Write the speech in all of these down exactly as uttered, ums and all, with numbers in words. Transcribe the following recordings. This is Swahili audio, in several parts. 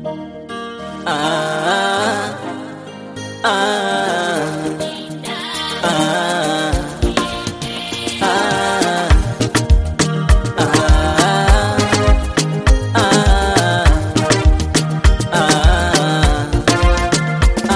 Ah, ah, ah, ah, ah,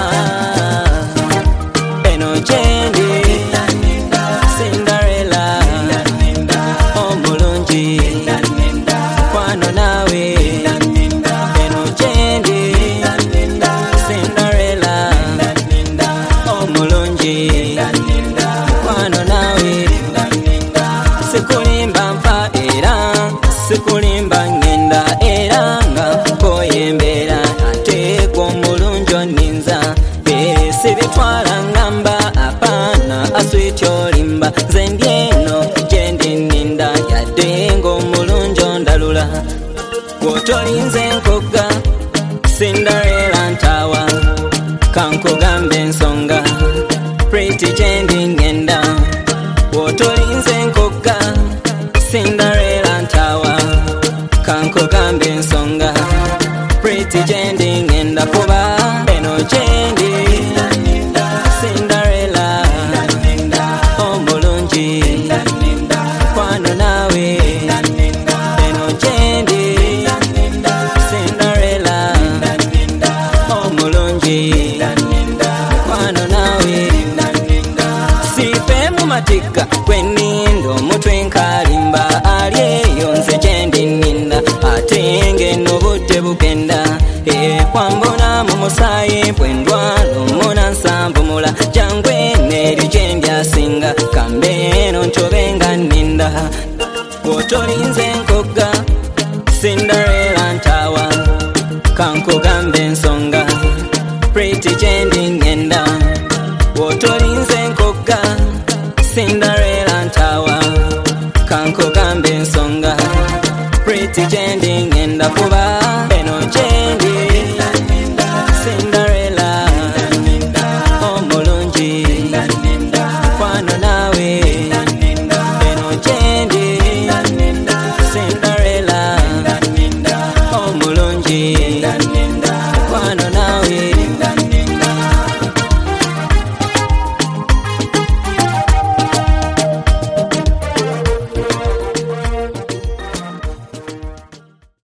ah. Eno chendi Cinderella omulungi kwano nawe. Eno chendi Cinderella omulungi kwano nawe. Sikulimba mpa era sikulimba ngenda era nga koyembera ate kw'omulungi oninza sibitwala ngamba apana aswiti olimba nze ndi eno gyendi ninda yadde ng'omulungi ondalula gwotolinze nkogga Cinderella ntawa kankugambe ensonga pretty gyendi ngenda gwotolinze nkogga Cinderella ntawa kankugambe ensonga pretty gyendi ngenda kuba eno gyendi Cinderella omulungi kwano nawe. Eno gyendi Cinderella omulungi kwano nawe. Sife mu matika kwenindo omutwe nkalimba ali eyo nze gyendi ninda ate ngeno budde bugenda kwambona mu musaayi bwendwala omuna nsanvumula jangwe neri gyendi asinga kambe eno ntobenga ninda gwotolinze nkogga Cinderella ntawa kankugambe ensonga pretty gyendi ngenda gwotolinze nkogga Cinderella ntawa kankugambe ensonga pretty gyendi ngenda kuba